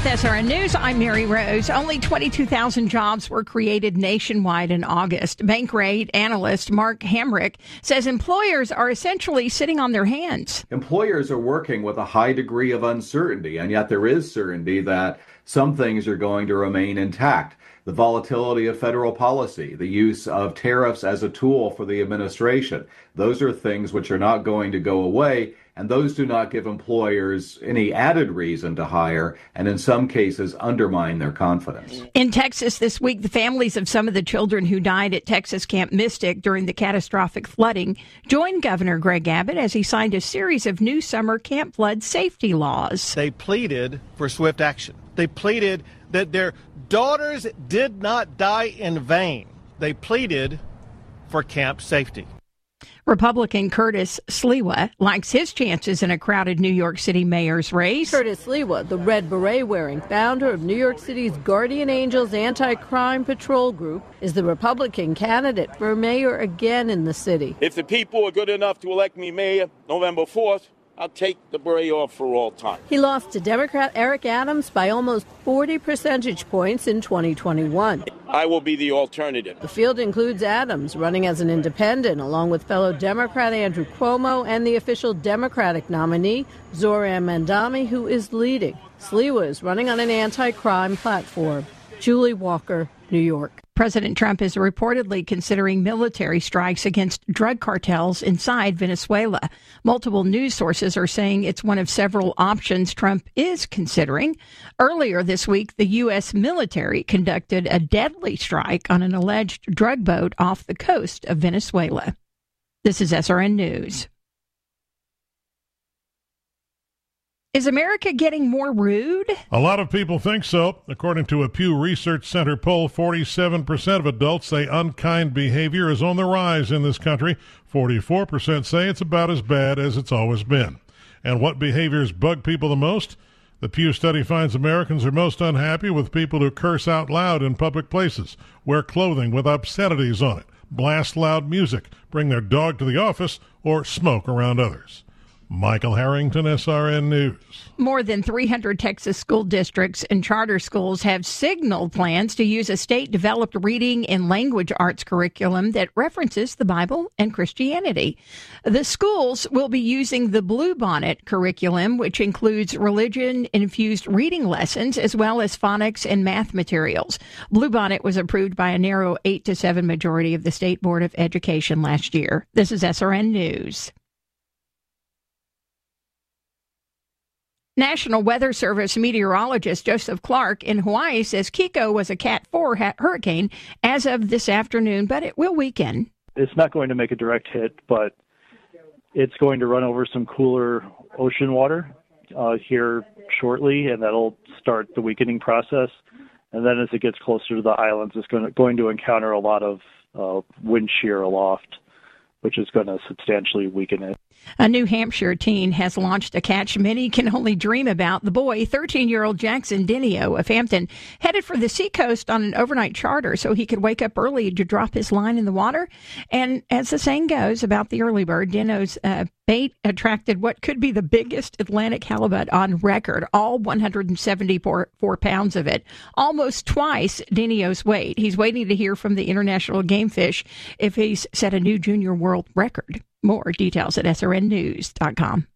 With SRN News, I'm Mary Rose. Only 22,000 jobs were created nationwide in August. Bankrate analyst Mark Hamrick says employers are essentially sitting on their hands. Employers are working with a high degree of uncertainty, and yet there is certainty that some things are going to remain intact. The volatility of federal policy, the use of tariffs as a tool for the administration. Those are things which are not going to go away, and those do not give employers any added reason to hire, and in some cases undermine their confidence. In Texas this week, the families of some of the children who died at Texas Camp Mystic during the catastrophic flooding joined Governor Greg Abbott as he signed a series of new summer camp flood safety laws. They pleaded for swift action. They pleaded that their daughters did not die in vain. They pleaded for camp safety. Republican Curtis Sliwa likes his chances in a crowded New York City mayor's race. Curtis Sliwa, the red beret-wearing founder of New York City's Guardian Angels Anti-Crime Patrol Group, is the Republican candidate for mayor again in the city. If the people are good enough to elect me mayor November 4th, I'll take the beret off for all time. He lost to Democrat Eric Adams by almost 40 percentage points in 2021. I will be the alternative. The field includes Adams running as an independent, along with fellow Democrat Andrew Cuomo and the official Democratic nominee, Zohran Mamdani, who is leading. Sliwa is running on an anti-crime platform. Julie Walker, New York. President Trump is reportedly considering military strikes against drug cartels inside Venezuela. Multiple news sources are saying it's one of several options Trump is considering. Earlier this week, the U.S. military conducted a deadly strike on an alleged drug boat off the coast of Venezuela. This is SRN News. Is America getting more rude? A lot of people think so. According to a Pew Research Center poll, 47% of adults say unkind behavior is on the rise in this country. 44% say it's about as bad as it's always been. And what behaviors bug people the most? The Pew study finds Americans are most unhappy with people who curse out loud in public places, wear clothing with obscenities on it, blast loud music, bring their dog to the office, or smoke around others. Michael Harrington, SRN News. More than 300 Texas school districts and charter schools have signaled plans to use a state-developed reading and language arts curriculum that references the Bible and Christianity. The schools will be using the Bluebonnet curriculum, which includes religion-infused reading lessons as well as phonics and math materials. Bluebonnet was approved by a narrow 8-7 majority of the State Board of Education last year. This is SRN News. National Weather Service meteorologist Joseph Clark in Hawaii says Kiko was a Cat 4 hurricane as of this afternoon, but it will weaken. It's not going to make a direct hit, but it's going to run over some cooler ocean water here shortly, and that'll start the weakening process. And then as it gets closer to the islands, it's going to encounter a lot of wind shear aloft, which is going to substantially weaken it. A New Hampshire teen has launched a catch many can only dream about. The boy, 13-year-old Jackson Dinio of Hampton, headed for the seacoast on an overnight charter so he could wake up early to drop his line in the water. And as the saying goes about the early bird, Dinio's bait attracted what could be the biggest Atlantic halibut on record, all 174 pounds of it, almost twice Dinio's weight. He's waiting to hear from the International Game Fish if he's set a new junior world record. More details at srnnews.com.